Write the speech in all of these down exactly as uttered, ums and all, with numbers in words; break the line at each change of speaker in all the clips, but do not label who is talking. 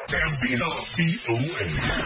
Gambino V O A.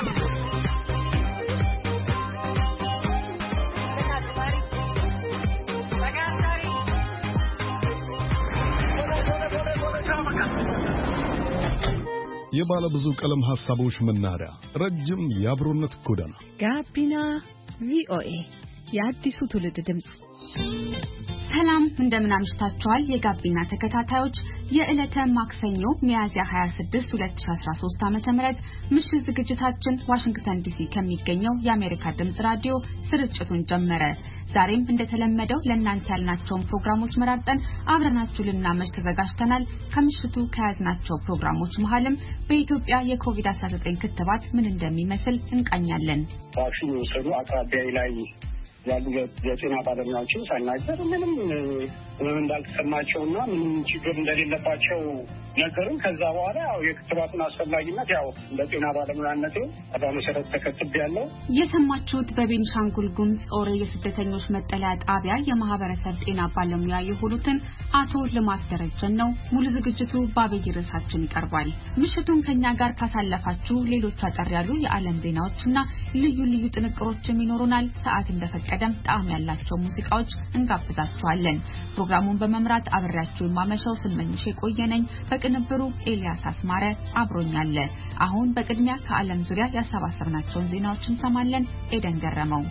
የባለ ብዙ ቀለም ሐሳቦች መናኸሪያ ረጅም የአብሮነት ጎዳና
ጋቢና ቪኦኤ የአዲሱ ትውልድ ድምጽ።
ሰላም እንደምን አምሽታችኋል የጋቢና ተከታታዮች። የዕለተ ማክሰኞ ሚያዝያ ሃያ ስድስት ሁለት ሺህ አስራ ሶስት ዓመተ ምህረት ምሽት ዝግጅታችን ዋሽንግተን ዲሲ ከሚገኘው የአሜሪካ ድምጽ ራዲዮ ስርጭቱን ጀመረ። ዛሬም እንደተለመደው ለእናንተ ያልናቸውን ፕሮግራሞች መራርጠን አብረናችሁ ልናመሽ ተዘጋጅተናል። ከምሽቱ ከያዝናቸው ፕሮግራሞች መሃልም በኢትዮጵያ የኮቪድ አስራ ዘጠኝ ክትባት ምን እንደሚመስል እንቃኛለን።
ቫክሲን የወሰዱ አቅራቢያ ላይ ያሉ የጤና ባለሙያዎችን ሳናገር ምንም ምንም እንዳልተሰማቸውና ምንም ችግር እንደሌለባቸው ነገሩን። ከዛ በኋላ ያው የክትባቱን አስፈላጊነት ያው ለጤና ባለሙያነቴ በመሰረት ተከትቤያለሁ።
የሰማችሁት በቤንሻንጉል ጉሙዝ ጾሬ የስደተኞች መጠለያ ጣቢያ የማህበረሰብ ጤና ባለሙያ የሆኑትን አቶ ልማት ደረጀን ነው። ሙሉ ዝግጅቱ በአብይ ርዕሳችን ይቀርባል። ምሽቱን ከኛ ጋር ካሳለፋችሁ ሌሎች አጠር ያሉ የዓለም ዜናዎችና ልዩ ልዩ ጥንቅሮችም ይኖሩናል። ሰዓት እንደፈቀደም ጣዕም ያላቸው ሙዚቃዎች እንጋብዛችኋለን። ፕሮግራሙን በመምራት አብራችሁ ማመሻው ስመኝሽ የቆየነኝ፣ በቅንብሩ ኤልያስ አስማረ አብሮኛል። አሁን በቅድሚያ ከዓለም ዙሪያ ያሰባሰብናቸውን ዜናዎች እንሰማለን። ኤደን ገረመው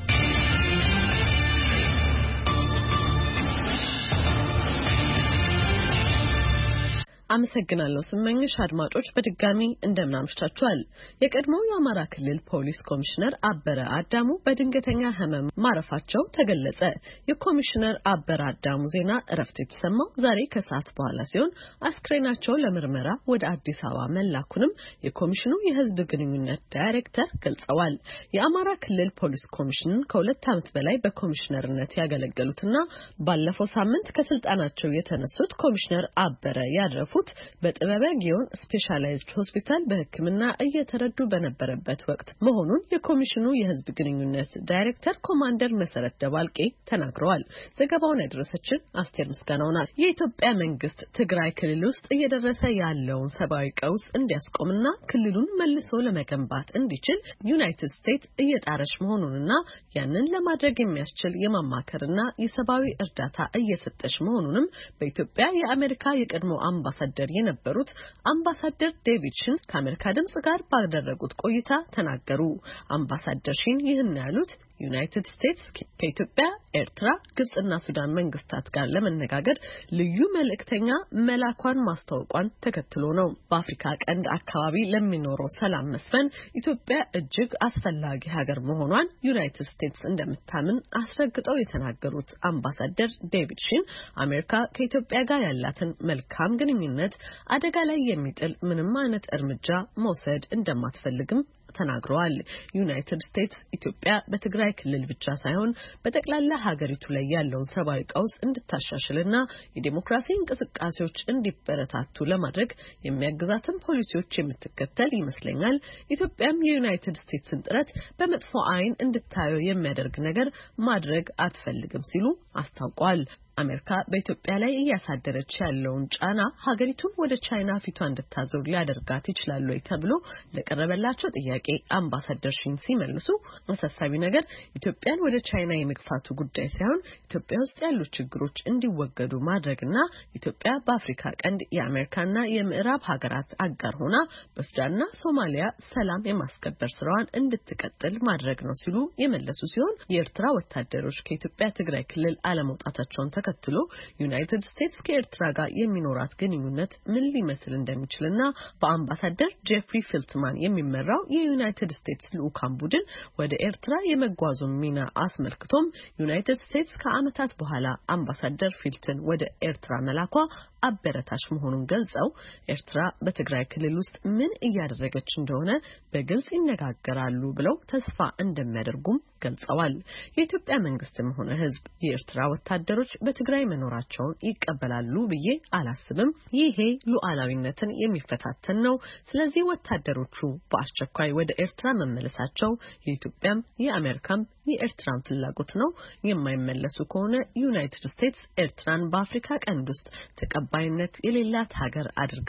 አመሰግናለሁ ስመኝሽ። አድማጮች በድጋሚ እንደምናምሽታችኋል። የቀድሞው የአማራ ክልል ፖሊስ ኮሚሽነር አበረ አዳሙ በድንገተኛ ህመም ማረፋቸው ተገለጸ። የኮሚሽነር አበረ አዳሙ ዜና እረፍት የተሰማው ዛሬ ከሰዓት በኋላ ሲሆን አስክሬናቸው ለምርመራ ወደ አዲስ አበባ መላኩንም የኮሚሽኑ የህዝብ ግንኙነት ዳይሬክተር ገልጸዋል። የአማራ ክልል ፖሊስ ኮሚሽን ከሁለት ዓመት በላይ በኮሚሽነርነት ያገለገሉትና ባለፈው ሳምንት ከስልጣናቸው የተነሱት ኮሚሽነር አበረ ያረፉ በጥበበ ጊዮን ስፔሻላይዝድ ሆስፒታል በሕክምና እየተረዱ በነበረበት ወቅት መሆኑን የኮሚሽኑ የህዝብ ግንኙነት ዳይሬክተር ኮማንደር መሰረት ደባልቄ ተናግረዋል። ዘገባውን ያደረሰችን አስቴር ምስጋናው ናት። የኢትዮጵያ መንግስት ትግራይ ክልል ውስጥ እየደረሰ ያለውን ሰብአዊ ቀውስ እንዲያስቆምና ክልሉን መልሶ ለመገንባት እንዲችል ዩናይትድ ስቴትስ እየጣረች መሆኑንና ያንን ለማድረግ የሚያስችል የማማከርና የሰብአዊ እርዳታ እየሰጠች መሆኑንም በኢትዮጵያ የአሜሪካ የቀድሞ አምባሳደር የነበሩት አምባሳደር ዴቪድ ሽን ከአሜሪካ ድምጽ ጋር ባደረጉት ቆይታ ተናገሩ። አምባሳደር ሽን ይህን ያሉት ዩናይትድ ስቴትስ ከኢትዮጵያ፣ ኤርትራ፣ ግብጽና ሱዳን መንግስታት ጋር ለመነጋገር ልዩ መልእክተኛ መላኳን ማስታወቋን ተከትሎ ነው። በአፍሪካ ቀንድ አካባቢ ለሚኖረው ሰላም መስፈን ኢትዮጵያ እጅግ አስፈላጊ ሀገር መሆኗን ዩናይትድ ስቴትስ እንደምታምን አስረግጠው የተናገሩት አምባሳደር ዴቪድ ሽን አሜሪካ ከኢትዮጵያ ጋር ያላትን መልካም ግንኙነት አደጋ ላይ የሚጥል ምንም አይነት እርምጃ መውሰድ እንደማትፈልግም ተናግረዋል። ዩናይትድ ስቴትስ ኢትዮጵያ በትግራይ ክልል ብቻ ሳይሆን በጠቅላላ ሀገሪቱ ላይ ያለውን ሰብአዊ ቀውስ እንድታሻሽልና የዲሞክራሲ እንቅስቃሴዎች እንዲበረታቱ ለማድረግ የሚያግዛትን ፖሊሲዎች የምትከተል ይመስለኛል። ኢትዮጵያም የዩናይትድ ስቴትስን ጥረት በመጥፎ አይን እንድታየው የሚያደርግ ነገር ማድረግ አትፈልግም ሲሉ አስታውቀዋል። አሜሪካ በኢትዮጵያ ላይ እያሳደረች ያለውን ጫና ሀገሪቱን ወደ ቻይና ፊቷ እንድታዞር ሊያደርጋት ይችላል ወይ ተብሎ ለቀረበላቸው ጥያቄ አምባሳደር ሽን ሲመልሱ አሳሳቢ ነገር ኢትዮጵያን ወደ ቻይና የመግፋቱ ጉዳይ ሳይሆን ኢትዮጵያ ውስጥ ያሉ ችግሮች እንዲወገዱ ማድረግና ኢትዮጵያ በአፍሪካ ቀንድ የአሜሪካና የምዕራብ ሀገራት አጋር ሆና በሱዳንና ሶማሊያ ሰላም የማስከበር ስራዋን እንድትቀጥል ማድረግ ነው ሲሉ የመለሱ ሲሆን የኤርትራ ወታደሮች ከኢትዮጵያ ትግራይ ክልል አለመውጣታቸውን ተከትሎ ዩናይትድ ስቴትስ ከኤርትራ ጋር የሚኖራት ግንኙነት ምን ሊመስል እንደሚችልና በአምባሳደር ጄፍሪ ፊልትማን የሚመራው የዩናይትድ ስቴትስ ልኡካን ቡድን ወደ ኤርትራ የመጓዙን ሚና አስመልክቶም ዩናይትድ ስቴትስ ከዓመታት በኋላ አምባሳደር ፊልትን ወደ ኤርትራ መላኳ አበረታች መሆኑን ገልጸው ኤርትራ በትግራይ ክልል ውስጥ ምን እያደረገች እንደሆነ በግልጽ ይነጋገራሉ ብለው ተስፋ እንደሚያደርጉም ገልጸዋል። የኢትዮጵያ መንግስትም ሆነ ህዝብ የኤርትራ ወታደሮች በትግራይ መኖራቸውን ይቀበላሉ ብዬ አላስብም። ይሄ ሉዓላዊነትን የሚፈታተን ነው። ስለዚህ ወታደሮቹ በአስቸኳይ ወደ ኤርትራ መመለሳቸው የኢትዮጵያም የአሜሪካም የኤርትራን ፍላጎት ነው። የማይመለሱ ከሆነ ዩናይትድ ስቴትስ ኤርትራን በአፍሪካ ቀንድ ውስጥ ተቀባይነት የሌላት ሀገር አድርጋ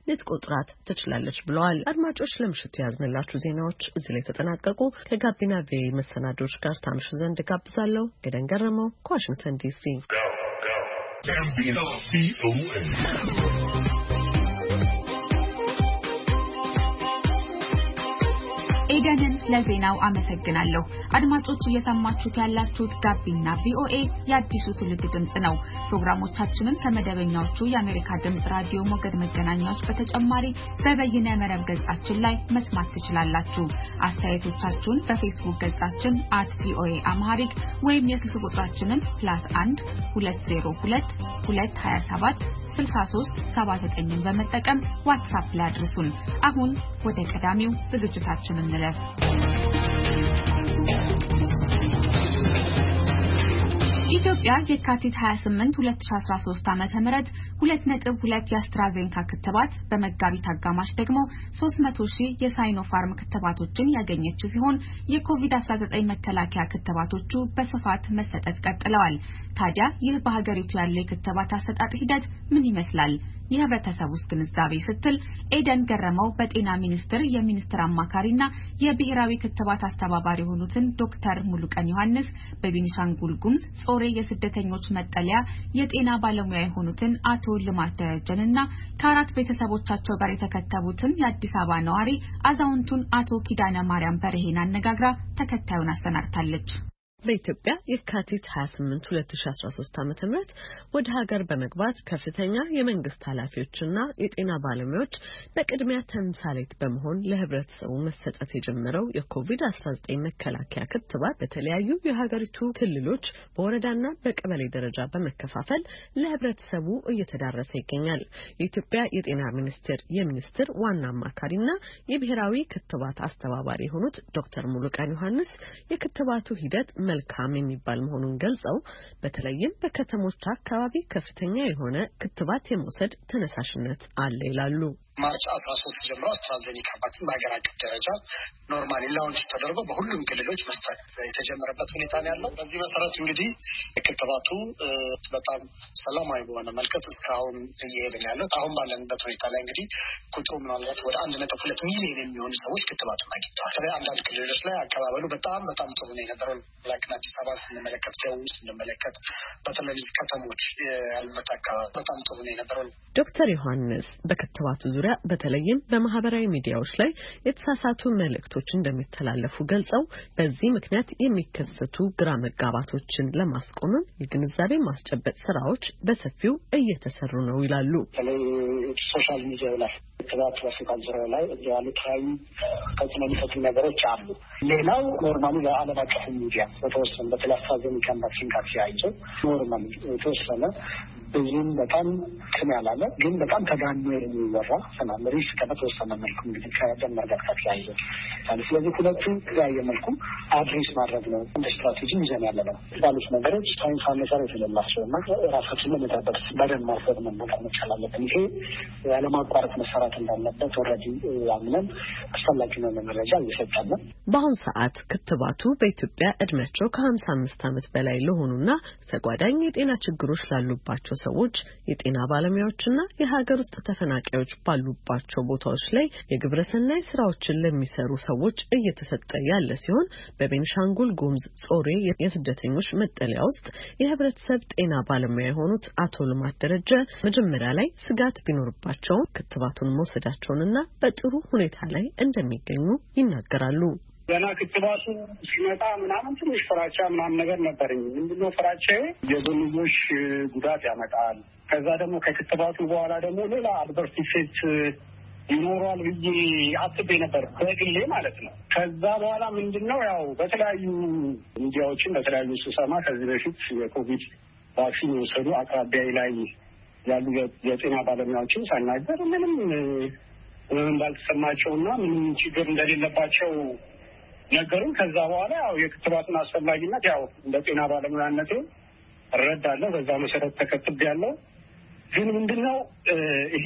ልትቆጥራት ትችላለች ብለዋል። አድማጮች ለምሽቱ ያዝንላችሁ ዜናዎች እዚህ ላይ ተጠናቀቁ። ከጋቢና ቪ መሰናዶች ጋር ታምሹ ዘንድ ጋብዛለሁ። ገደን ገረመው ከዋሽንግተን ዲሲ
ኤደንን ለዜናው አመሰግናለሁ። አድማጮች እየሰማችሁት ያላችሁት ጋቢና ቪኦኤ የአዲሱ ትውልድ ድምጽ ነው። ፕሮግራሞቻችንን ከመደበኛዎቹ የአሜሪካ ድምጽ ራዲዮ ሞገድ መገናኛዎች በተጨማሪ በበይነ መረብ ገጻችን ላይ መስማት ትችላላችሁ። አስተያየቶቻችሁን በፌስቡክ ገጻችን አት ቪኦኤ አምሃሪክ ወይም የስልክ ቁጥራችንን ፕላስ አንድ ሁለት ዜሮ ሁለት ሁለት ሀያ ሰባት ስልሳ ሶስት ሰባ ዘጠኝ በመጠቀም ዋትስአፕ ላይ አድርሱን። አሁን ወደ ቀዳሚው ዝግጅታችን እንለፍ። ኢትዮጵያ የካቲት ሃያ ስምንት ሁለት ሺህ አስራ ሶስት ዓመተ ምህረት ሁለት ነጥብ ሁለት የአስትራዜንካ ክትባት በመጋቢት አጋማሽ ደግሞ ሶስት መቶ ሺህ የሳይኖፋርም ክትባቶችን ያገኘች ሲሆን የኮቪድ አስራ ዘጠኝ መከላከያ ክትባቶቹ በስፋት መሰጠት ቀጥለዋል። ታዲያ ይህ በሀገሪቱ ያለው የክትባት አሰጣጥ ሂደት ምን ይመስላል? የህብረተሰቡ ግንዛቤ ስትል ኤደን ገረመው በጤና ሚኒስቴር የሚኒስትር አማካሪና የብሔራዊ ክትባት አስተባባሪ የሆኑትን ዶክተር ሙሉቀን ዮሐንስ በቤኒሻንጉል ጉሙዝ ጾሬ የስደተኞች መጠለያ የጤና ባለሙያ የሆኑትን አቶ ልማት ደረጀንና ከአራት ቤተሰቦቻቸው ጋር የተከተቡትን የአዲስ አበባ ነዋሪ አዛውንቱን አቶ ኪዳነ ማርያም በርሄን አነጋግራ ተከታዩን አሰናድታለች።
በኢትዮጵያ የካቲት ሃያ ስምንት ሁለት ሺህ አስራ ሶስት ዓመተ ምህረት ወደ ሀገር በመግባት ከፍተኛ የመንግስት ኃላፊዎችና የጤና ባለሙያዎች በቅድሚያ ተምሳሌት በመሆን ለህብረተሰቡ መሰጠት የጀመረው የኮቪድ አስራ ዘጠኝ መከላከያ ክትባት በተለያዩ የሀገሪቱ ክልሎች በወረዳና በቀበሌ ደረጃ በመከፋፈል ለህብረተሰቡ እየተዳረሰ ይገኛል። የኢትዮጵያ የጤና ሚኒስቴር የሚኒስትር ዋና አማካሪና የብሔራዊ ክትባት አስተባባሪ የሆኑት ዶክተር ሙሉቀን ዮሐንስ የክትባቱ ሂደት መልካም የሚባል መሆኑን ገልጸው በተለይም በከተሞች አካባቢ ከፍተኛ የሆነ ክትባት የመውሰድ ተነሳሽነት አለ ይላሉ።
ማርች አስራ ሶስት ጀምሮ አስትራዜኒካ ቫክሲን በሀገር አቀፍ ደረጃ ኖርማሊ ላውንች ተደርጎ በሁሉም ክልሎች መስጠት የተጀመረበት ሁኔታ ነው ያለው። በዚህ መሰረት እንግዲህ ክትባቱ በጣም ሰላማዊ በሆነ መልኩ እስካሁን እየሄድን ያለው አሁን ባለንበት ሁኔታ ላይ እንግዲህ ቁጥሩ ምናልባት ወደ አንድ ነጥብ ሁለት ሚሊዮን የሚሆኑ ሰዎች ክትባቱን አግኝተዋል። ስለዚህ አንዳንድ ክልሎች ላይ አቀባበሉ በጣም በጣም ጥሩ ነው የነበረው። ላይክ አዲስ አበባ ስንመለከት ደቡብ ስንመለከት በተለይ ከተሞች ያሉበት አካባቢ በጣም ጥሩ ነው የነበረው።
ዶክተር ዮሐንስ በክትባቱ ዙሪያ በተለይም በማህበራዊ ሚዲያዎች ላይ የተሳሳቱ መልእክቶች እንደሚተላለፉ ገልጸው በዚህ ምክንያት የሚከሰቱ ግራ መጋባቶችን ለማስቆምም የግንዛቤ ማስጨበጥ ስራዎች በሰፊው እየተሰሩ ነው ይላሉ።
ሶሻል ሚዲያ ላይ ክትባት በስፋት ዙሪያ ላይ ያሉት ሀይ ከጽኑ የሚፈቱ ነገሮች አሉ። ሌላው ኖርማሊ በዓለም አቀፍ ሚዲያ በተወሰነ በተለይ አስትራዜኒካ ቫክሲን ጋር ተያይዞ ኖርማሊ የተወሰነ ብዙም በጣም ስም ያላለ ግን በጣም ተጋኖ የሚወራ ሰላም ሪስክ ከተወሰነ መልኩ እንግዲህ ከደመር ጋር ተያይዞ ስለዚህ ሁለቱ ያየ መልኩ አድሬስ ማድረግ ነው እንደ ስትራቴጂ ይዘን ያለ ነው። ባሉት ነገሮች ሳይንስ መሰረት የሌላቸው እና ራሳችንን ለመጠበቅ በደንብ ማርፈድ መመጣ መቻል አለብን። ይሄ ያለማቋረጥ መሰራት እንዳለበት ኦልሬዲ ያምነን አስፈላጊ ነው መረጃ እየሰጠን ነው።
በአሁኑ ሰዓት ክትባቱ በኢትዮጵያ እድሜያቸው ከሀምሳ አምስት ዓመት በላይ ለሆኑና ተጓዳኝ የጤና ችግሮች ላሉባቸው ሰዎች የጤና ባለሙያዎችና የሀገር ውስጥ ተፈናቃዮች ባሉባቸው ቦታዎች ላይ የግብረሰናይ ስራዎችን ለሚሰሩ ሰዎች እየተሰጠ ያለ ሲሆን በቤኒሻንጉል ጉሙዝ ጾሬ የስደተኞች መጠለያ ውስጥ የህብረተሰብ ጤና ባለሙያ የሆኑት አቶ ልማት ደረጀ መጀመሪያ ላይ ስጋት ቢኖርባቸው ክትባቱን መውሰዳቸውንና በጥሩ ሁኔታ ላይ እንደሚገኙ ይናገራሉ።
ገና ክትባቱ ሲመጣ ምናምን ትንሽ ፍራቻ ምናምን ነገር ነበረኝ። ምንድነው ፍራቻዬ? የጎንዮሽ ጉዳት ያመጣል፣ ከዛ ደግሞ ከክትባቱ በኋላ ደግሞ ሌላ አድቨርስ ኢፌክት ይኖራል ብዬ አስቤ ነበር በግሌ ማለት ነው። ከዛ በኋላ ምንድነው ያው በተለያዩ ሚዲያዎችን በተለያዩ ስሰማ ከዚህ በፊት የኮቪድ ቫክሲን የወሰዱ አቅራቢያ ላይ ያሉ የጤና ባለሙያዎችን ሳናገር ምንም እንዳልተሰማቸውና ምንም ችግር እንደሌለባቸው ነገሩን። ከዛ በኋላ ያው የክትባቱን አስፈላጊነት ያው እንደ ጤና ባለሙያነቴ እረዳለሁ። በዛ መሰረት ተከትቤያለሁ። ግን ምንድነው ይሄ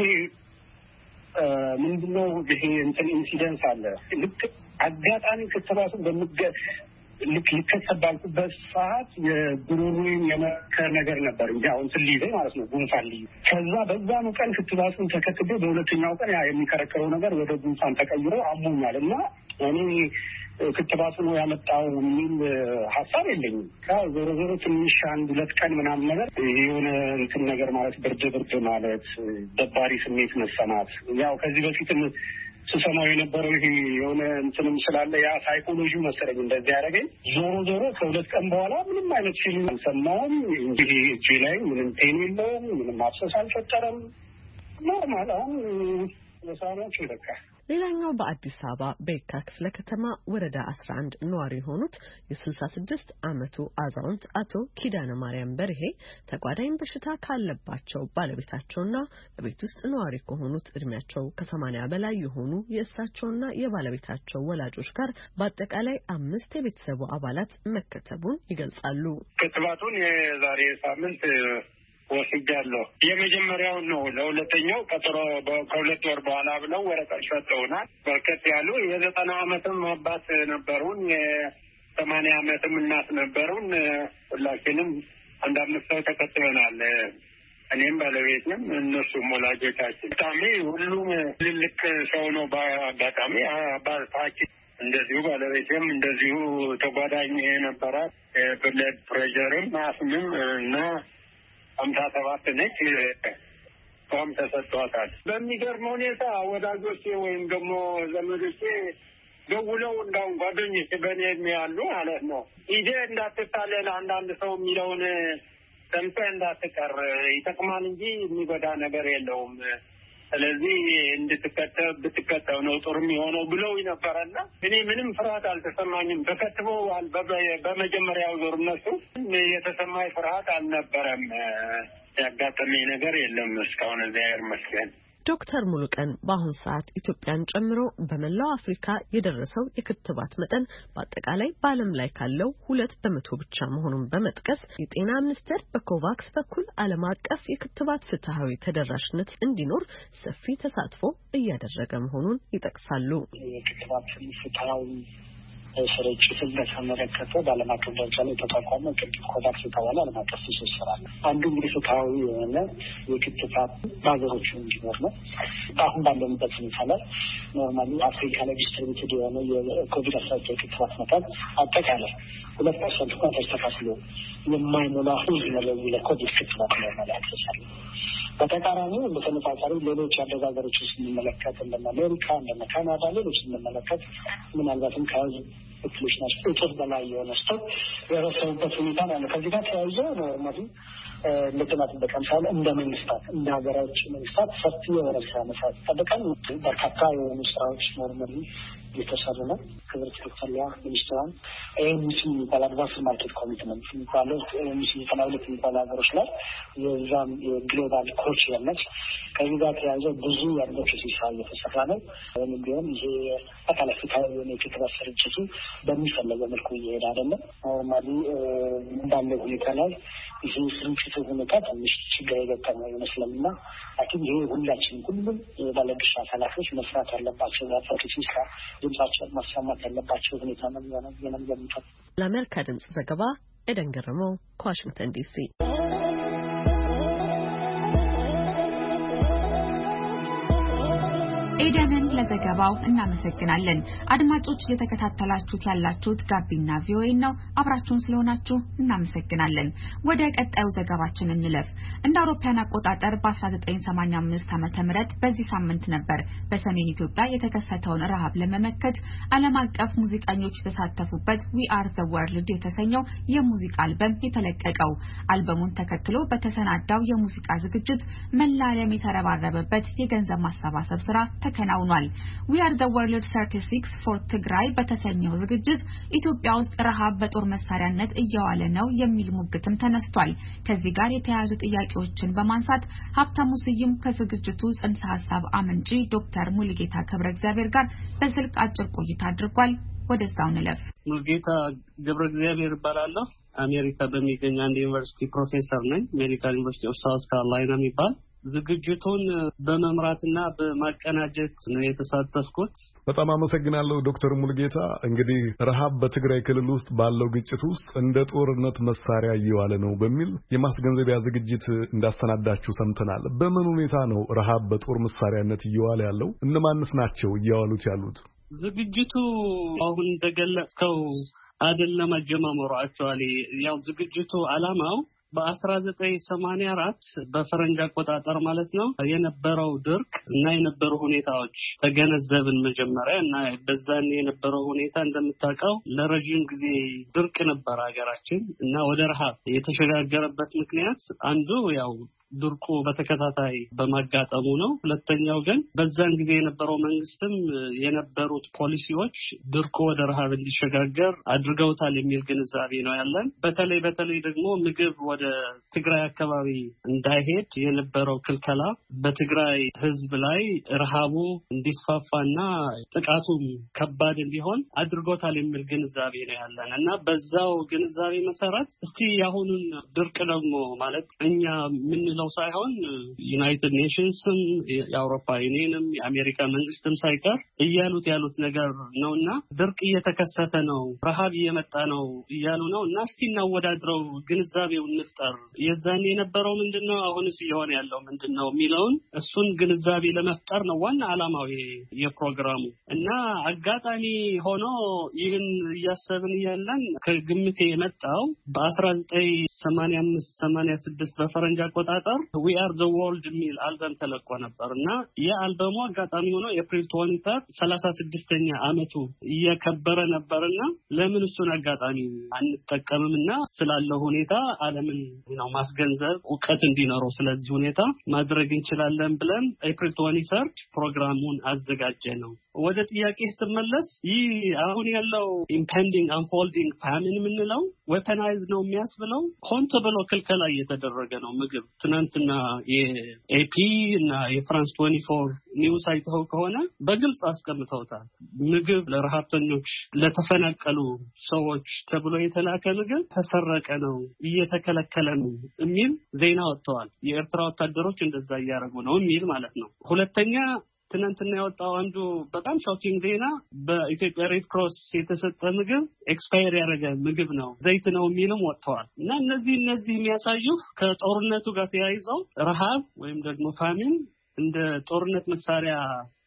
ምንድነው ይሄ እንትን ኢንሲደንስ አለ። ልክ አጋጣሚ ክትባቱን በምገት ልክ ልከሰባልኩበት ሰዓት የጉሮሮዬን የመከር ነገር ነበር እንጂ አሁን ስልይዘኝ ማለት ነው ጉንፋን ልዩ። ከዛ በዛኑ ቀን ክትባቱን ተከትቤ በሁለተኛው ቀን ያ የሚከረከረው ነገር ወደ ጉንፋን ተቀይሮ አሞኛል እና እኔ ክትባቱ ነው ያመጣው የሚል ሀሳብ የለኝም። ያው ዞሮ ዞሮ ትንሽ አንድ ሁለት ቀን ምናምን ነገር የሆነ እንትን ነገር ማለት ብርድ ብርድ ማለት ደባሪ ስሜት መሰማት ያው ከዚህ በፊትም ስሰማው የነበረው ይሄ የሆነ እንትንም ስላለ ያ ሳይኮሎጂ መሰለኝ እንደዚህ ያደረገኝ። ዞሮ ዞሮ ከሁለት ቀን በኋላ ምንም አይነት ፊልም አልሰማሁም። እንግዲህ እጄ ላይ ምንም ፔን የለውም፣ ምንም አብሰስ አልፈጠረም። ኖርማል አሁን ለሳናቸው ይበቃል።
ሌላኛው በአዲስ አበባ በየካ ክፍለ ከተማ ወረዳ አስራ አንድ ነዋሪ የሆኑት የስልሳ ስድስት ዓመቱ አዛውንት አቶ ኪዳነ ማርያም በርሄ ተጓዳኝ በሽታ ካለባቸው ባለቤታቸውና በቤት ውስጥ ነዋሪ ከሆኑት እድሜያቸው ከሰማንያ በላይ የሆኑ የእሳቸውና የባለቤታቸው ወላጆች ጋር በአጠቃላይ አምስት የቤተሰቡ አባላት መከተቡን ይገልጻሉ።
ክትባቱን የዛሬ ሳምንት ወስጃለሁ። የመጀመሪያውን ነው። ለሁለተኛው ቀጠሮ ከሁለት ወር በኋላ ብለው ወረቀት ሰጠውናል። በርከት ያሉ የዘጠና ዓመትም አባት ነበሩን፣ የሰማንያ ዓመትም እናት ነበሩን። ሁላችንም አንድ አምስት ሰው ተከትለናል። እኔም ባለቤትም እነሱም ወላጆቻችን። በጣም ሁሉም ትልልቅ ሰው ነው። በአጋጣሚ አባታችን እንደዚሁ ባለቤትም እንደዚሁ ተጓዳኝ ነበራት። ብለድ ፕሬሸርም አስምም እና አምሳ ሰባት ነች። ቋም ተሰጥቷታል። በሚገርም ሁኔታ ወዳጆቼ ወይም ደግሞ ዘመዶቼ ደውለው እንዳሁን ጓደኞቼ በእኔ እድሜ ያሉ ማለት ነው ይሄ እንዳትታለል አንዳንድ ሰው የሚለውን ሰምተህ እንዳትቀር ይጠቅማል እንጂ የሚጎዳ ነገር የለውም። ስለዚህ እንድትከተብ ብትከተብ ነው ጥሩ የሚሆነው ብለው ይነበረና እኔ ምንም ፍርሃት አልተሰማኝም። በከትበው በመጀመሪያው ዞር እነሱ የተሰማኝ ፍርሃት አልነበረም። ያጋጠመኝ ነገር የለም እስካሁን እግዚአብሔር ይመስገን።
ዶክተር ሙሉቀን በአሁን ሰዓት ኢትዮጵያን ጨምሮ በመላው አፍሪካ የደረሰው የክትባት መጠን በአጠቃላይ በዓለም ላይ ካለው ሁለት በመቶ ብቻ መሆኑን በመጥቀስ የጤና ሚኒስቴር በኮቫክስ በኩል ዓለም አቀፍ የክትባት ፍትሐዊ ተደራሽነት እንዲኖር ሰፊ ተሳትፎ እያደረገ መሆኑን ይጠቅሳሉ።
የክትባት ፍትሐዊ ስርጭትን በተመለከተ በዓለም አቀፍ ደረጃ ላይ የተቋቋመ ቅድም ኮቫክስ የተባለ ዓለም አቀፍ ትስስር አለ። አንዱ እንግዲህ ፍትሐዊ የሆነ የክትባት በሀገሮቹ እንዲኖር ነው። አሁን ባለንበት ሁኔታ ላይ ኖርማሊ አፍሪካ ላይ ዲስትሪቢዩትድ የሆነ የኮቪድ አስራ ዘጠኝ ክትባት መጠን አጠቃላይ ሁለት ፐርሰንት እንኳን ተስተካክሎ የማይሞላ ህዝብ ነው ለኮቪድ ክትባት ኖርማሊ ያክሰሳል። በተቃራኒው በተመሳሳይ ሌሎች ያደጉ ሀገሮች ስንመለከት እንደነ አሜሪካ እንደነ ካናዳ ሌሎች ስንመለከት ምናልባትም ከህዝብ ፖፑሌሽን እጥፍ በላይ የሆነ ስቶክ የረሰቡበት ሁኔታ ነው። ከዚህ ጋር ተያይዞ ኖርማሊ ለጤና ጥበቃ ሳለ እንደ መንግስታት እንደ ሀገሮች መንግስታት ሰፊ የሆነ ስራ መስራት ይጠበቃል። በርካታ የሆኑ ስራዎች ኖርማሊ እየተሰሩ ነው። ክብርት ዶክተር ሊያ ሚኒስትሯን ኤምሲ የሚባል አድቫንስ ማርኬት ኮሚትመንት የሚባለው ኤምሲ የተናውለት የሚባሉ ሀገሮች ላይ የዛም የግሎባል ኮች ያለች ከዚህ ጋር ተያይዞ ብዙ የአድቮኬሲ ስራ እየተሰራ ነው። ወይም ቢሆን ይሄ አካላዊ ፍትሃዊ የሆነ የክትባት ስርጭቱ በሚፈለገው መልኩ እየሄደ አይደለም። ኖርማሊ እንዳለው ሁኔታ ላይ ይህ ስርጭቱ ሁኔታ ትንሽ ችግር የገጠመው ይመስለኝና አኪም ይሄ ሁላችን ሁሉም ባለድርሻ አካላቶች መስራት ያለባቸው የአድቮኬሲ ስራ ድምጻቸውን ማሰማት ያለባቸው ሁኔታ ነው የሚሆነው።
ለአሜሪካ ድምጽ ዘገባ ኤደን ገረመው ከዋሽንግተን ዲሲ።
ኤደንን ለዘገባው እናመሰግናለን። አድማጮች እየተከታተላችሁት ያላችሁት ጋቢና ቪኦኤ ነው። አብራችሁን ስለሆናችሁ እናመሰግናለን። ወደ ቀጣዩ ዘገባችን እንለፍ። እንደ አውሮፓውያን አቆጣጠር በ1985 ዓመተ ምህረት በዚህ ሳምንት ነበር በሰሜን ኢትዮጵያ የተከሰተውን ረሃብ ለመመከት ዓለም አቀፍ ሙዚቀኞች የተሳተፉበት ዊ አር ዘ ወርልድ የተሰኘው የሙዚቃ አልበም የተለቀቀው። አልበሙን ተከትሎ በተሰናዳው የሙዚቃ ዝግጅት መላ ዓለም የተረባረበበት የገንዘብ ማሰባሰብ ስራ ተከናውኗል። We are the world thirty-six for ትግራይ በተሰኘው ዝግጅት ኢትዮጵያ ውስጥ ረሃብ በጦር መሳሪያነት እየዋለ ነው የሚል ሙግትም ተነስቷል። ከዚህ ጋር የተያያዙ ጥያቄዎችን በማንሳት ሀብታሙ ስዩም ከዝግጅቱ ጽንሰ ሐሳብ አመንጪ ዶክተር ሙሉጌታ ገብረ እግዚአብሔር ጋር በስልክ አጭር ቆይታ አድርጓል። ወደዛው እንለፍ።
ሙሉጌታ ገብረ እግዚአብሔር እባላለሁ። አሜሪካ በሚገኝ አንድ ዩኒቨርሲቲ ፕሮፌሰር ነኝ። ሜዲካል ዩኒቨርሲቲ ኦፍ ሳውዝ ካሮላይና የሚባል ዝግጅቱን በመምራትና በማቀናጀት ነው የተሳተፍኩት።
በጣም አመሰግናለሁ ዶክተር ሙሉጌታ። እንግዲህ ረሃብ በትግራይ ክልል ውስጥ ባለው ግጭት ውስጥ እንደ ጦርነት መሳሪያ እየዋለ ነው በሚል የማስገንዘቢያ ዝግጅት እንዳሰናዳችሁ ሰምተናል። በምን ሁኔታ ነው ረሃብ በጦር መሳሪያነት እየዋለ ያለው? እነማንስ ናቸው እያዋሉት ያሉት?
ዝግጅቱ አሁን እንደገለጽከው አይደለም አጀማመሩ። አክቹአሊ ያው ዝግጅቱ ዓላማው በአስራ ዘጠኝ ሰማንያ አራት በፈረንጅ አቆጣጠር ማለት ነው የነበረው ድርቅ እና የነበሩ ሁኔታዎች ተገነዘብን መጀመሪያ እና በዛን የነበረው ሁኔታ እንደምታውቀው ለረጅም ጊዜ ድርቅ ነበር ሀገራችን እና ወደ ረሃብ የተሸጋገረበት ምክንያት አንዱ ያው ድርቁ በተከታታይ በማጋጠሙ ነው። ሁለተኛው ግን በዛን ጊዜ የነበረው መንግስትም የነበሩት ፖሊሲዎች ድርቁ ወደ ረሃብ እንዲሸጋገር አድርገውታል የሚል ግንዛቤ ነው ያለን። በተለይ በተለይ ደግሞ ምግብ ወደ ትግራይ አካባቢ እንዳይሄድ የነበረው ክልከላ በትግራይ ህዝብ ላይ ረሃቡ እንዲስፋፋና ጥቃቱም ከባድ እንዲሆን አድርጎታል የሚል ግንዛቤ ነው ያለን እና በዛው ግንዛቤ መሰረት እስቲ ያሁኑን ድርቅ ደግሞ ማለት እኛ ምን ነው ሳይሆን ዩናይትድ ኔሽንስም የአውሮፓ ዩኒየንም የአሜሪካ መንግስትም ሳይቀር እያሉት ያሉት ነገር ነውና ድርቅ እየተከሰተ ነው፣ ረሃብ እየመጣ ነው እያሉ ነው እና እስቲ እናወዳድረው፣ ግንዛቤውን እንፍጠር። የዛኔ የነበረው ምንድነው አሁንስ እየሆነ ያለው ምንድነው የሚለውን እሱን ግንዛቤ ለመፍጠር ነው ዋና ዓላማው የፕሮግራሙ እና አጋጣሚ ሆኖ ይህን እያሰብን ያለን ከግምቴ የመጣው በአስራ ዘጠኝ ሰማንያ አምስት ሰማንያ ስድስት በፈረንጅ አቆጣጠር We Are the World የሚል አልበም ተለቆ ነበርና የአልበሙ አጋጣሚ ሆኖ ኤፕሪል ሃያ ሰላሳ ስድስተኛ አመቱ እየከበረ ነበርና ለምን እሱን አጋጣሚ አንጠቀምምና ስላለው ሁኔታ ዓለምን ነው ማስገንዘብ ዕውቀት እንዲኖረው ስለዚህ ሁኔታ ማድረግ እንችላለን ብለን ኤፕሪል ሃያ ፕሮግራሙን አዘጋጀ ነው። ወደ ጥያቄ ስመለስ ይህ አሁን ያለው impending unfolding famine የምንለው weaponized ነው የሚያስብለው ሆን ተብሎ ክልከላ እየተደረገ ነው። ምግብ ትናንትና የኤፒ እና የፍራንስ ሃያ አራት ኒውስ አይተው ከሆነ በግልጽ አስቀምጠውታል። ምግብ ለረሃብተኞች ለተፈናቀሉ ሰዎች ተብሎ የተላከ ምግብ ተሰረቀ ነው እየተከለከለ ነው የሚል ዜና ወጥተዋል። የኤርትራ ወታደሮች እንደዛ እያደረጉ ነው የሚል ማለት ነው። ሁለተኛ ትናንትና ያወጣው አንዱ በጣም ሾኪንግ ዜና በኢትዮጵያ ሬድ ክሮስ የተሰጠ ምግብ ኤክስፓየር ያደረገ ምግብ ነው ዘይት ነው የሚልም ወጥተዋል እና እነዚህ እነዚህ የሚያሳዩ ከጦርነቱ ጋር ተያይዘው ረሃብ ወይም ደግሞ ፋሚን እንደ ጦርነት መሳሪያ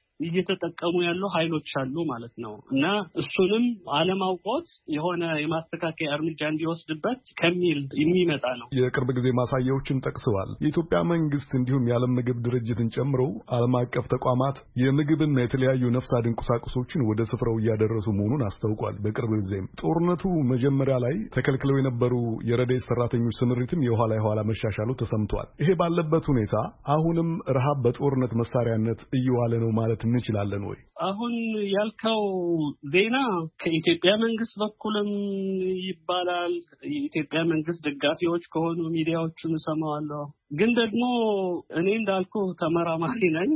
እየተጠቀሙ ያሉ ኃይሎች አሉ ማለት ነው እና እሱንም ዓለም አውቆት የሆነ የማስተካከያ እርምጃ እንዲወስድበት ከሚል የሚመጣ ነው።
የቅርብ ጊዜ ማሳያዎችን ጠቅሰዋል። የኢትዮጵያ መንግስት እንዲሁም የዓለም ምግብ ድርጅትን ጨምሮ ዓለም አቀፍ ተቋማት የምግብና የተለያዩ ነፍስ አድን ቁሳቁሶችን ወደ ስፍራው እያደረሱ መሆኑን አስታውቋል። በቅርብ ጊዜም ጦርነቱ መጀመሪያ ላይ ተከልክለው የነበሩ የረድኤት ሰራተኞች ስምሪትም የኋላ የኋላ መሻሻሉ ተሰምቷል። ይሄ ባለበት ሁኔታ አሁንም ረሃብ በጦርነት መሳሪያነት እየዋለ ነው ማለት እንችላለን ወይ?
አሁን ያልከው ዜና ከኢትዮጵያ መንግስት በኩልም ይባላል። የኢትዮጵያ መንግስት ደጋፊዎች ከሆኑ ሚዲያዎችን ሰማዋለሁ። ግን ደግሞ እኔ እንዳልኩ ተመራማሪ ነኝ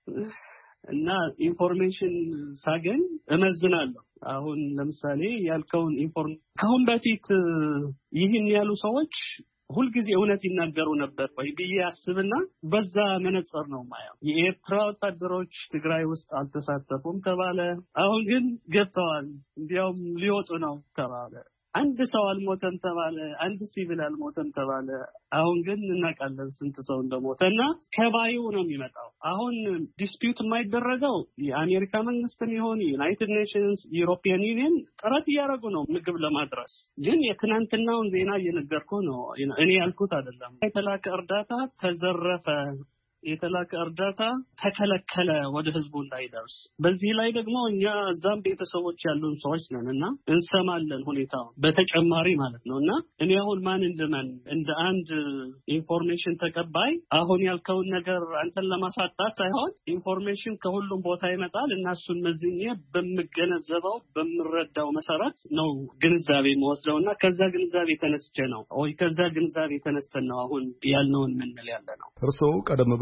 እና ኢንፎርሜሽን ሳገኝ እመዝናለሁ። አሁን ለምሳሌ ያልከውን ኢንፎርሜሽን ከአሁን በፊት ይህን ያሉ ሰዎች ሁልጊዜ እውነት ይናገሩ ነበር ወይ ብዬ አስብና በዛ መነጽር ነው ማየው። የኤርትራ ወታደሮች ትግራይ ውስጥ አልተሳተፉም ተባለ። አሁን ግን ገብተዋል፣ እንዲያውም ሊወጡ ነው ተባለ። አንድ ሰው አልሞተም ተባለ፣ አንድ ሲቪል አልሞተም ተባለ። አሁን ግን እናውቃለን ስንት ሰው እንደሞተና ከባዩ ነው የሚመጣው። አሁን ዲስፒዩት የማይደረገው የአሜሪካ መንግስትም ይሁን ዩናይትድ ኔሽንስ ዩሮፒያን ዩኒየን ጥረት እያደረጉ ነው ምግብ ለማድረስ። ግን የትናንትናውን ዜና እየነገርኩ ነው፣ እኔ ያልኩት አይደለም። የተላከ እርዳታ ተዘረፈ፣ የተላከ እርዳታ ተከለከለ ወደ ህዝቡ እንዳይደርስ። በዚህ ላይ ደግሞ እኛ እዛም ቤተሰቦች ያሉን ሰዎች ነንና እንሰማለን ሁኔታው በተጨማሪ ማለት ነውና እኔ አሁን ማን እንደምን እንደ አንድ ኢንፎርሜሽን ተቀባይ አሁን ያልከውን ነገር አንተን ለማሳጣት ሳይሆን ኢንፎርሜሽን ከሁሉም ቦታ ይመጣል እና እሱን መዝኜ በመገነዘበው በመረዳው መሰረት ነው ግንዛቤ መወስደውና ከዛ ግንዛቤ ተነስቼ ነው ወይ ከዛ ግንዛቤ ተነስተን ነው አሁን ያልነውን ምን ያለ ነው።
እርሶ ቀደም ብሎ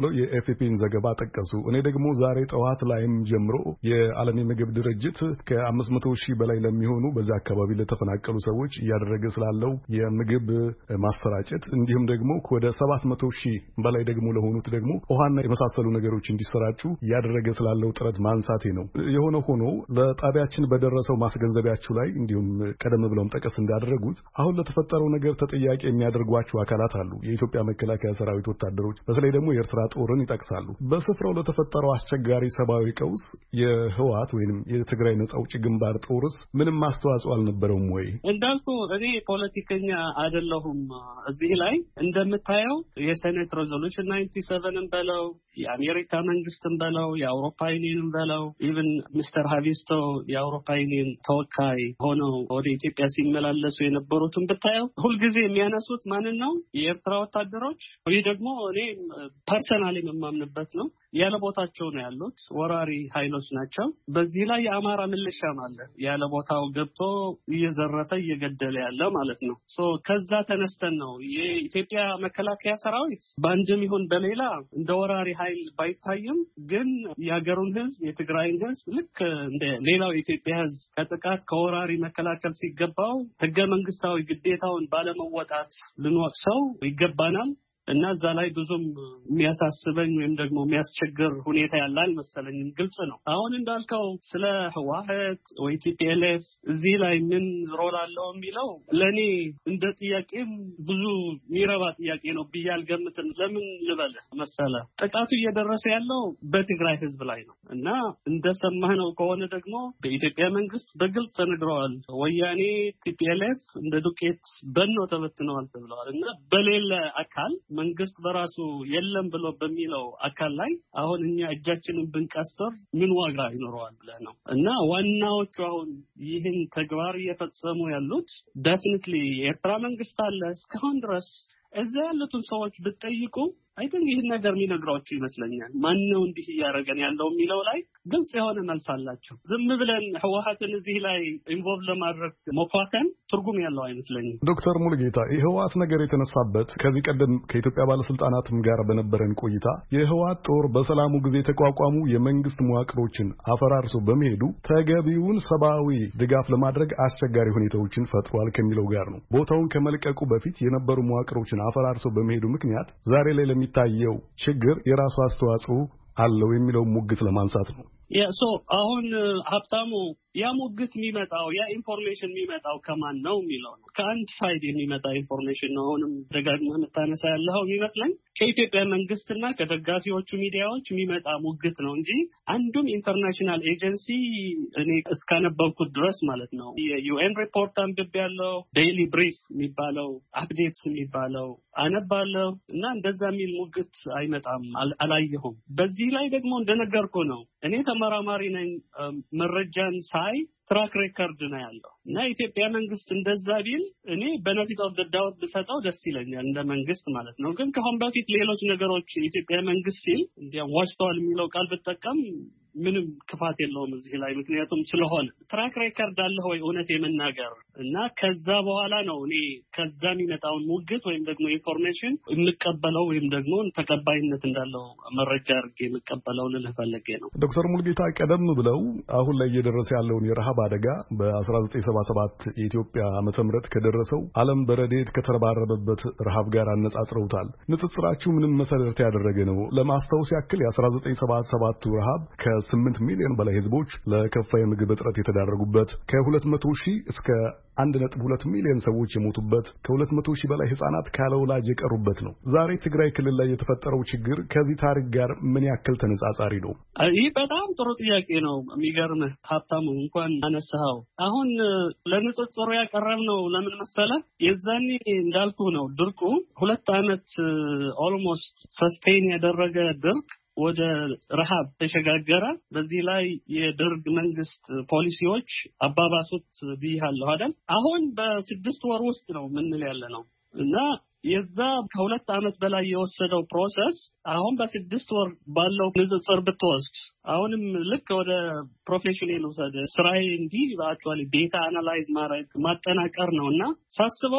ብለው የኤፍፒን ዘገባ ጠቀሱ። እኔ ደግሞ ዛሬ ጠዋት ላይም ጀምሮ የዓለም የምግብ ድርጅት ከአምስት መቶ ሺህ በላይ ለሚሆኑ በዛ አካባቢ ለተፈናቀሉ ሰዎች እያደረገ ስላለው የምግብ ማሰራጨት እንዲሁም ደግሞ ወደ ሰባት መቶ ሺህ በላይ ደግሞ ለሆኑት ደግሞ ውሃና የመሳሰሉ ነገሮች እንዲሰራጩ እያደረገ ስላለው ጥረት ማንሳቴ ነው። የሆነ ሆኖ ለጣቢያችን በደረሰው ማስገንዘቢያችሁ ላይ እንዲሁም ቀደም ብለውም ጠቀስ እንዳደረጉት አሁን ለተፈጠረው ነገር ተጠያቂ የሚያደርጓቸው አካላት አሉ። የኢትዮጵያ መከላከያ ሰራዊት ወታደሮች በተለይ ደግሞ የኤርትራ ጦርን ይጠቅሳሉ። በስፍራው ለተፈጠረው አስቸጋሪ ሰብአዊ ቀውስ የህወሓት ወይንም የትግራይ ነጻ አውጪ ግንባር ጦርስ ምንም አስተዋጽኦ አልነበረውም ወይ?
እንዳልኩ እኔ ፖለቲከኛ አይደለሁም። እዚህ ላይ እንደምታየው የሴኔት ሬዞሉሽን ናይንቲ ሰቨንን በለው የአሜሪካ መንግስትን በለው የአውሮፓ ዩኒየንን በለው ኢቭን ሚስተር ሃቪስቶ የአውሮፓ ዩኒየን ተወካይ ሆነው ወደ ኢትዮጵያ ሲመላለሱ የነበሩትን ብታየው ሁልጊዜ የሚያነሱት ማንን ነው? የኤርትራ ወታደሮች። ይህ ደግሞ እኔ ፐርሰናሊ የማምንበት ነው። ያለ ቦታቸው ነው ያሉት፣ ወራሪ ኃይሎች ናቸው። በዚህ ላይ የአማራ ምልሻም አለ ያለ ቦታው ገብቶ እየዘረፈ እየገደለ ያለ ማለት ነው። ሶ ከዛ ተነስተን ነው የኢትዮጵያ መከላከያ ሰራዊት በአንድም ይሁን በሌላ እንደ ወራሪ ኃይል ባይታይም ግን የሀገሩን ህዝብ የትግራይን ህዝብ ልክ እንደ ሌላው የኢትዮጵያ ህዝብ ከጥቃት ከወራሪ መከላከል ሲገባው ህገ መንግስታዊ ግዴታውን ባለመወጣት ልንወቅሰው ይገባናል። እና እዛ ላይ ብዙም የሚያሳስበኝ ወይም ደግሞ የሚያስቸግር ሁኔታ ያለ አልመሰለኝም። ግልጽ ነው። አሁን እንዳልከው ስለ ህወሓት ወይ ቲፒኤልኤፍ እዚህ ላይ ምን ሮል አለው የሚለው ለእኔ እንደ ጥያቄም ብዙ የሚረባ ጥያቄ ነው ብዬ አልገምትም። ለምን ልበልህ መሰለህ፣ ጥቃቱ እየደረሰ ያለው በትግራይ ህዝብ ላይ ነው እና እንደሰማነው ከሆነ ደግሞ በኢትዮጵያ መንግስት በግልጽ ተነግረዋል። ወያኔ ቲፒኤልኤፍ እንደ ዱቄት በኖ ተበትነዋል ተብለዋል እና በሌላ አካል መንግስት በራሱ የለም ብሎ በሚለው አካል ላይ አሁን እኛ እጃችንን ብንቀስር ምን ዋጋ ይኖረዋል ብለህ ነው። እና ዋናዎቹ አሁን ይህን ተግባር እየፈጸሙ ያሉት ዴፊኒትሊ የኤርትራ መንግስት አለ። እስካሁን ድረስ እዛ ያሉትን ሰዎች ብትጠይቁ አይ ቲንክ ይህን ነገር የሚነግራቸው ይመስለኛል። ማን ነው እንዲህ እያደረገን ያለው የሚለው ላይ ግልጽ የሆነ መልስ አላቸው። ዝም ብለን ህወሓትን እዚህ ላይ ኢንቮልቭ ለማድረግ መኳከን ትርጉም ያለው አይመስለኝም።
ዶክተር ሙሉጌታ የህወሓት ነገር የተነሳበት ከዚህ ቀደም ከኢትዮጵያ ባለስልጣናትም ጋር በነበረን ቆይታ የህወሓት ጦር በሰላሙ ጊዜ የተቋቋሙ የመንግስት መዋቅሮችን አፈራርሶ በመሄዱ ተገቢውን ሰብአዊ ድጋፍ ለማድረግ አስቸጋሪ ሁኔታዎችን ፈጥሯል ከሚለው ጋር ነው። ቦታውን ከመልቀቁ በፊት የነበሩ መዋቅሮችን አፈራርሶ በመሄዱ ምክንያት ዛሬ ላይ ለሚታየው ችግር የራሱ አስተዋጽኦ አለው የሚለው ሙግት ለማንሳት ነው።
ያ ሶ አሁን ሀብታሙ ያ ሙግት የሚመጣው ያ ኢንፎርሜሽን የሚመጣው ከማን ነው የሚለው ነው። ከአንድ ሳይድ የሚመጣ ኢንፎርሜሽን ነው። አሁንም ደጋግመህ የምታነሳ ያለው የሚመስለኝ ከኢትዮጵያ መንግስትና ከደጋፊዎቹ ሚዲያዎች የሚመጣ ሙግት ነው እንጂ አንዱም ኢንተርናሽናል ኤጀንሲ እኔ እስካነበብኩት ድረስ ማለት ነው የዩኤን ሪፖርት አንብቤያለሁ፣ ዴይሊ ብሪፍ የሚባለው አፕዴትስ የሚባለው አነባለሁ እና እንደዛ የሚል ሙግት አይመጣም፣ አላየሁም። በዚህ ላይ ደግሞ እንደነገርኩ ነው እኔ ተመራማሪ ነኝ። መረጃን ሳይ ትራክ ሬከርድ ነው ያለው እና ኢትዮጵያ መንግስት እንደዛ ቢል እኔ በነፊት ኦፍ ዳውት ብሰጠው ደስ ይለኛል እንደ መንግስት ማለት ነው። ግን ከአሁን በፊት ሌሎች ነገሮች የኢትዮጵያ መንግስት ሲል እንዲያው ዋሽተዋል የሚለው ቃል ብጠቀም ምንም ክፋት የለውም እዚህ ላይ ምክንያቱም ስለሆነ ትራክ ሬከርድ አለ ወይ እውነት የመናገር እና ከዛ በኋላ ነው እኔ ከዛ የሚመጣውን ሙግት ወይም ደግሞ ኢንፎርሜሽን እንቀበለው ወይም ደግሞ ተቀባይነት እንዳለው መረጃ አድርጌ እንቀበለው ልልህ ፈልጌ ነው።
ዶክተር ሙሉጌታ ቀደም ብለው አሁን ላይ እየደረሰ ያለውን የረሃብ አደጋ በአስራ ዘጠኝ ሰባ ሰባት የኢትዮጵያ ዓመተ ምህረት ከደረሰው ዓለም በረዴት ከተረባረበበት ረሃብ ጋር አነጻጽረውታል። ንጽጽራችሁ ምንም መሰረት ያደረገ ነው? ለማስታወስ ያክል የአስራ ዘጠኝ ሰባ ሰባቱ ረሃብ ከስምንት ሚሊዮን በላይ ህዝቦች ለከፋ የምግብ እጥረት የተዳረጉበት፣ ከሁለት መቶ ሺህ እስከ አንድ ነጥብ ሁለት ሚሊዮን ሰዎች የሞቱበት፣ ከሁለት መቶ ሺህ በላይ ህጻናት ካለ ወላጅ የቀሩበት ነው። ዛሬ ትግራይ ክልል ላይ የተፈጠረው ችግር ከዚህ ታሪክ ጋር ምን ያክል ተነጻጻሪ ነው?
ይህ በጣም ጥሩ ጥያቄ ነው። የሚገርምህ ሀብታሙ እንኳን አነሳኸው። አሁን ለንጽጽሩ ያቀረብነው ለምን መሰለህ? የዛኔ እንዳልኩ ነው ድርቁ ሁለት ዓመት ኦልሞስት ሰስቴን ያደረገ ድርቅ ወደ ረሃብ ተሸጋገረ። በዚህ ላይ የደርግ መንግስት ፖሊሲዎች አባባሱት ብያለሁ አይደል? አሁን በስድስት ወር ውስጥ ነው ምንል ያለ ነው እና የዛ ከሁለት ዓመት በላይ የወሰደው ፕሮሰስ አሁን በስድስት ወር ባለው ንጽጽር ብትወስድ አሁንም ልክ ወደ ፕሮፌሽናል ወሰደ ስራዬ እንዲህ አክቹአሊ ዴታ አናላይዝ ማድረግ ማጠናቀር ነውና ሳስበው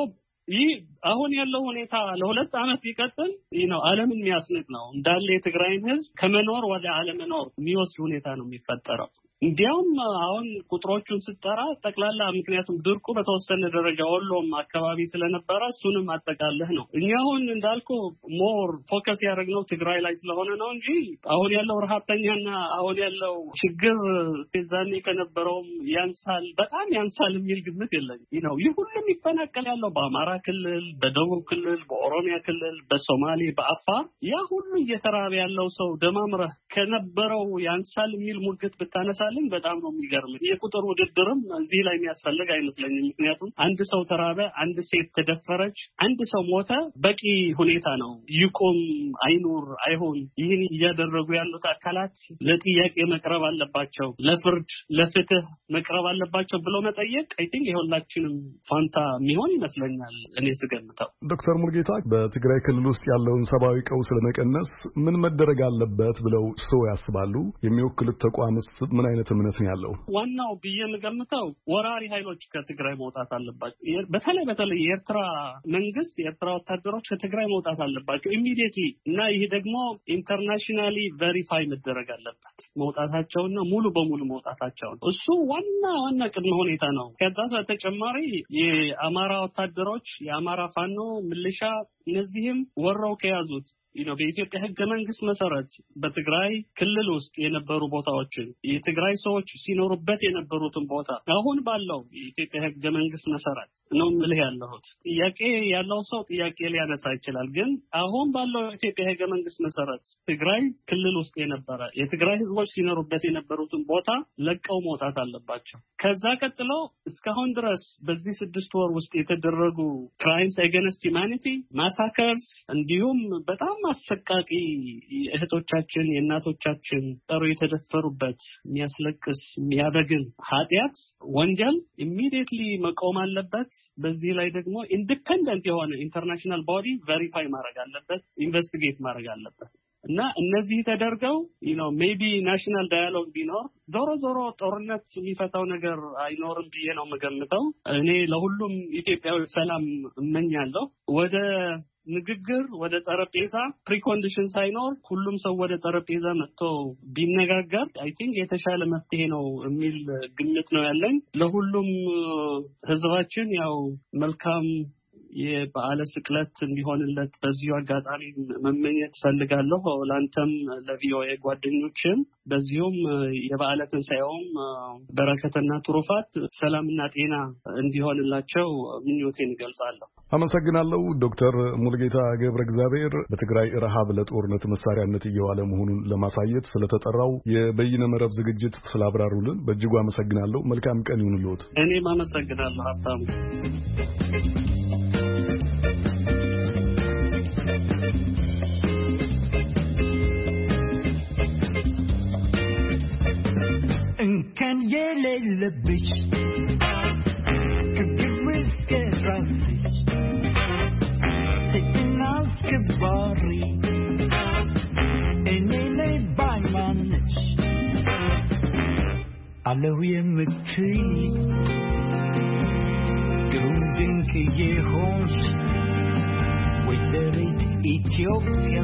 ይህ አሁን ያለው ሁኔታ ለሁለት ዓመት ቢቀጥል ነው ዓለምን የሚያስንቅ ነው። እንዳለ የትግራይን ህዝብ ከመኖር ወደ አለመኖር የሚወስድ ሁኔታ ነው የሚፈጠረው። እንዲያውም አሁን ቁጥሮቹን ስጠራ ጠቅላላ ምክንያቱም ድርቁ በተወሰነ ደረጃ ወሎም አካባቢ ስለነበረ እሱንም አጠቃለህ ነው። እኛ አሁን እንዳልኩ ሞር ፎከስ ያደረግነው ትግራይ ላይ ስለሆነ ነው እንጂ አሁን ያለው ረሃብተኛና አሁን ያለው ችግር እዛኔ ከነበረውም ያንሳል በጣም ያንሳል የሚል ግምት የለኝም ነው። ይህ ሁሉም ይፈናቀል ያለው በአማራ ክልል፣ በደቡብ ክልል፣ በኦሮሚያ ክልል፣ በሶማሌ፣ በአፋር ያ ሁሉ እየተራበ ያለው ሰው ደማምረህ ከነበረው ያንሳል የሚል ሙግት ብታነሳ በጣም ነው የሚገርም። የቁጥር ውድድርም እዚህ ላይ የሚያስፈልግ አይመስለኝም። ምክንያቱም አንድ ሰው ተራበ፣ አንድ ሴት ተደፈረች፣ አንድ ሰው ሞተ በቂ ሁኔታ ነው። ይቁም አይኑር አይሆን ይህን እያደረጉ ያሉት አካላት ለጥያቄ መቅረብ አለባቸው፣ ለፍርድ ለፍትህ መቅረብ አለባቸው ብሎ መጠየቅ አይ ቲንክ የሁላችንም ፋንታ የሚሆን ይመስለኛል እኔ ስገምተው።
ዶክተር ሙልጌታ በትግራይ ክልል ውስጥ ያለውን ሰብአዊ ቀውስ ለመቀነስ ምን መደረግ አለበት ብለው ሰው ያስባሉ? የሚወክሉት ተቋምስ ምን አይነት እምነት ነው ያለው?
ዋናው ብዬ የምገምተው ወራሪ ኃይሎች ከትግራይ መውጣት አለባቸው። በተለይ በተለይ የኤርትራ መንግስት የኤርትራ ወታደሮች ከትግራይ መውጣት አለባቸው ኢሚዲየትሊ እና ይሄ ደግሞ ኢንተርናሽናሊ ቬሪፋይ መደረግ አለበት መውጣታቸውና ሙሉ በሙሉ መውጣታቸው። እሱ ዋና ዋና ቅድመ ሁኔታ ነው። ከዛ በተጨማሪ የአማራ ወታደሮች የአማራ ፋኖ ሚሊሻ እነዚህም ወረው ከያዙት ነው በኢትዮጵያ ህገ መንግስት መሰረት በትግራይ ክልል ውስጥ የነበሩ ቦታዎችን የትግራይ ሰዎች ሲኖሩበት የነበሩትን ቦታ አሁን ባለው የኢትዮጵያ ህገ መንግስት መሰረት ነው ምልህ ያለሁት። ጥያቄ ያለው ሰው ጥያቄ ሊያነሳ ይችላል። ግን አሁን ባለው የኢትዮጵያ ህገ መንግስት መሰረት ትግራይ ክልል ውስጥ የነበረ የትግራይ ህዝቦች ሲኖሩበት የነበሩትን ቦታ ለቀው መውጣት አለባቸው። ከዛ ቀጥሎ እስካሁን ድረስ በዚህ ስድስት ወር ውስጥ የተደረጉ ክራይምስ አገንስት ሂውማኒቲ ማሳከርስ እንዲሁም በጣም አሰቃቂ እህቶቻችን የእናቶቻችን ጠሩ የተደፈሩበት የሚያስለቅስ የሚያበግን ኃጢአት ወንጀል ኢሚዲየትሊ መቆም አለበት። በዚህ ላይ ደግሞ ኢንዲፔንደንት የሆነ ኢንተርናሽናል ቦዲ ቬሪፋይ ማድረግ አለበት፣ ኢንቨስቲጌት ማድረግ አለበት እና እነዚህ ተደርገው you know maybe national dialogue ቢኖር ዞሮ ዞሮ ጦርነት የሚፈታው ነገር አይኖርም ብዬ ነው የምገምተው። እኔ ለሁሉም ኢትዮጵያዊ ሰላም እመኛለሁ። ወደ ንግግር ወደ ጠረጴዛ ፕሪኮንዲሽን ሳይኖር ሁሉም ሰው ወደ ጠረጴዛ መጥቶ ቢነጋገር አይ ቲንክ የተሻለ መፍትሄ ነው የሚል ግምት ነው ያለኝ። ለሁሉም ህዝባችን ያው መልካም የበዓለ ስቅለት እንዲሆንለት በዚሁ አጋጣሚ መመኘት ፈልጋለሁ። ላንተም ለቪኦኤ ጓደኞችም በዚሁም የበዓለ ትንሣኤውም በረከትና ትሩፋት ሰላምና ጤና እንዲሆንላቸው ምኞቴን እገልጻለሁ።
አመሰግናለሁ። ዶክተር ሙልጌታ ገብረ እግዚአብሔር በትግራይ ረሃብ ለጦርነት መሳሪያነት እየዋለ መሆኑን ለማሳየት ስለተጠራው የበይነ መረብ ዝግጅት ስላብራሩልን በእጅጉ አመሰግናለሁ። መልካም ቀን ይሁንልዎት።
እኔም አመሰግናለሁ ሀብታሙ።
እንከን የሌለብሽ ከግብስ ከራስሽ ትክክልና አስከባሪ እኔ ላይ ባይማንሽ አለሁ የምትይ ግሩም ድንቅ የሆንሽ ወይዘሪት ኢትዮጵያ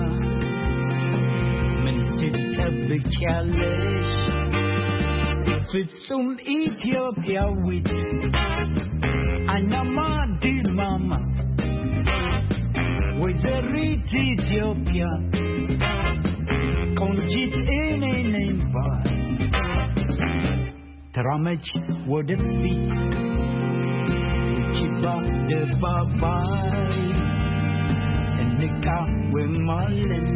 ምን ትጠብቂያለሽ? ፍጹም ኢትዮጵያዊት አይናማ ድማማ ወይዘሪት ኢትዮጵያ ቆንጂት እኔ ነኝ ባይ ተራመች ወደፊት ውጪ በአደባባይ እንቃወማለን።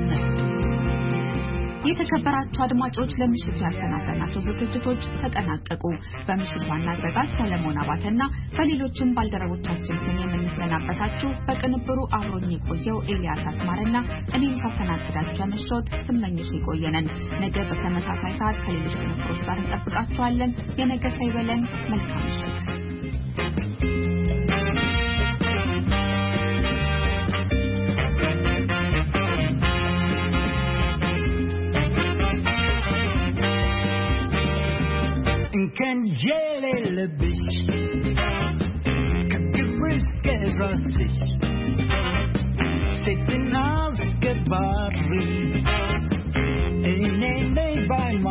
የተከበራችሁ አድማጮች ለምሽቱ ያሰናዳናቸው ዝግጅቶች ተጠናቀቁ። በምሽቱ ዋና አዘጋጅ ሰለሞን አባተና በሌሎችም ባልደረቦቻችን ስም የምንሰናበታችሁ በቅንብሩ አብሮኝ የቆየው ኤልያስ አስማረና እኔም ሳስተናግዳችሁ ያመሸሁት ስመኝሽ የቆየነን። ነገ በተመሳሳይ ሰዓት ከሌሎች ቅንብሮች ጋር እንጠብቃችኋለን። የነገ ሳይበለን መልካም ምሽት። እንከን የሌለብሽ ከግብስ ከራ
ራስሽ ሴትና አስከባሪ እኔ ነኝ ባይ